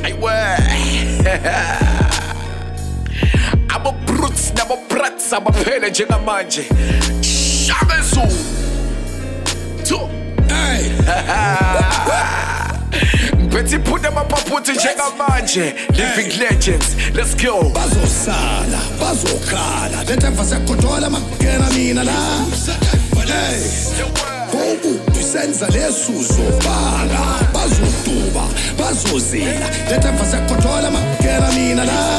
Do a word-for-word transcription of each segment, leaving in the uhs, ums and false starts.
Ayiwe. Abo brutes nabo brats abaphele njengamanje. Shabezu. To. Hey. Betty put them up put njengamanje. Living legends. Let's go. Bazosala, bazokhala. Letha mfasa kutola makena mina la. Hey. Hobu senza lesuzo bala. Bazotuba, bazozila. Letha mfasa kutola makena mina la.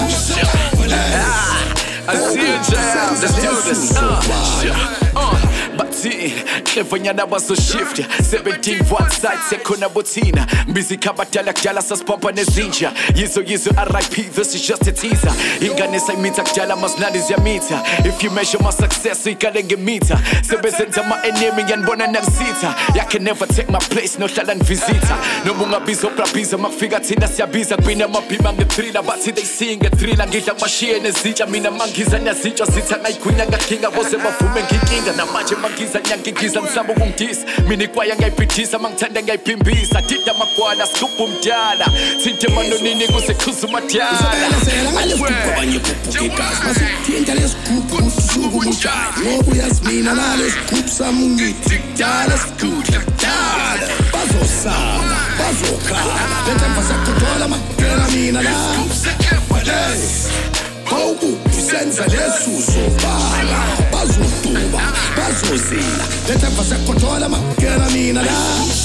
I see you, Jam. Let's do this. Uh, uh, but see, clever nyana was so shift. seventeen one side, sekona botina. Busy kabatala kjala sas pompa nezinja. Yizo yizo R I P, this is just a teaser. Ingane say mita kjala mas nani ya mita. If you measure my success, so you can get meter. Sebezenta my enemy and bona nagsita. Ya can never take my place, no shalan visita. No munga bizo prabiza, makfiga tina siyabiza. Bina mapima ngetrila, but see they sing a thriller. Ngita mashie nezija, mina mangiza nyazija. Sita ngaikunya ngakinga, bose bafume ngikinga. Na manje mangiza nyangigiza, msambo kungisa. Mini kwaya ngaipitisa, mangtanda ngaipimbisa. Tita makwala, skupu mdala. Tinte manonini kuse kuzu matyala. Banye pupuke gas, masi tienta le skupu Musugu mchai, ngobu yasmina na le skupu samungiti. Dala skupu, dala Bazosala, bazokala. Leta mfasa kutola makena mina la. Hey. Hobu senza lesuzo bala. Bazotuba, bazozila. Leta mfasa kutola makena mina la.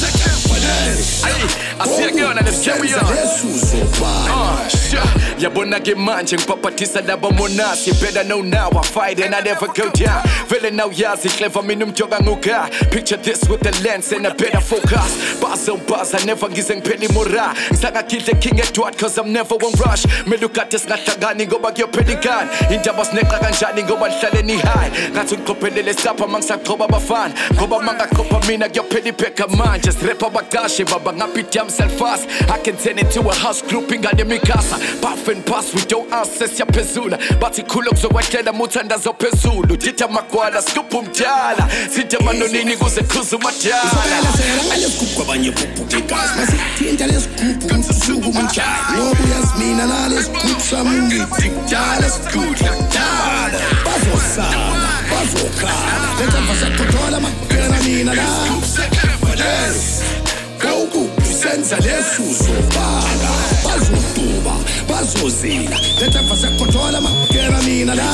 I see a girl and let's carry on. Uh, sure. Yabona get manje, papatisa daba monas. You better know now, I fight and I never go down. Feeling now yazi, clever minum joga nguka. Picture this with the lens and a better focus. Buzz on buzz, I never gizeng penny mora. Saga kill the king at what, cause I'm never one rush. Me look at this natagani, go back your penny gun. In Jabas neck and shining, go and shaleni high. Got to copele le stop amongst a coba bafan. Coba manga copa mina, your penny pecker man. Just rep up a gashi, baba ngapit himself fast. I can turn it to a house grouping at the mikasa. Puff and pass, we don't access ya pezula. But it cool looks so I tell the mutanda zo pezulu. Tita makwala, skupum jala. Sita manonini guze kuzu matjala. Ale skupwa banye pupuke gas, masi tienta le skupu Musugu mchai, ngobu yasmina na le skupu samungiti. Dala skupu, dala Bazosala, bazokala. Leta mfasa kutola makena mina la. Hey. Hobu senza lesuzo bala. Bazotuba, bazozila. Leta mfasa kutola makena mina la.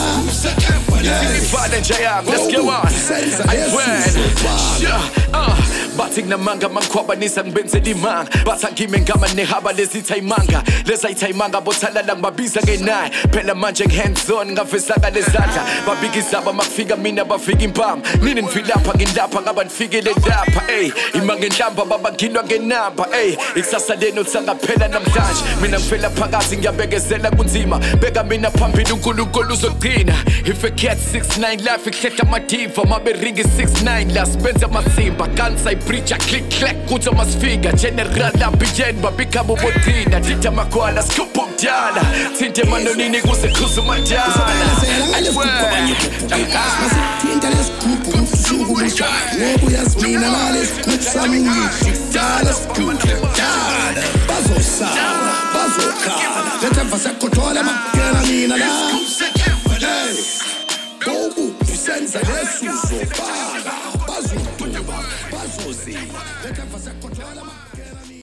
Father Jam, let's go on. I went. Uh, bating na manga mankwaba nisang benze di mang. Batang kimeng kama nehaba lezi tay manga. Leza tay manga botala lang mabiza genay. Pela manjeng hands on nga fisaka lezata. Babigi zaba makfiga mina bafigi mpam. Ninin filapa gindapa ngaban figi le dapa. Ey, imangin lamba babagilwa genamba. Ey, iksasa deno tsanga pela namdaj. Minang fela pagazi ngiyabegezela kunzima. Bega mina pampi nunkulunkulu uzogcina. If I get six nine life, ikleta madiva. Mabe ringi six nine la spenza masimba. Kansa ipricha click clack kuta masfiga. General ambiyen babika bubotina. Tita makwala skupu mjala. Tinte manonini guze kuzu majala. Ale skupa banye pupuke gas, masi tienta le skupu Musugu mchai, ngobu yasmina na le skupu samungiti. Dala skupu, dala Bazosala, bazokala. Leta mfasa kutola makena mina la. Hey. Hobu senza lesuzo bala.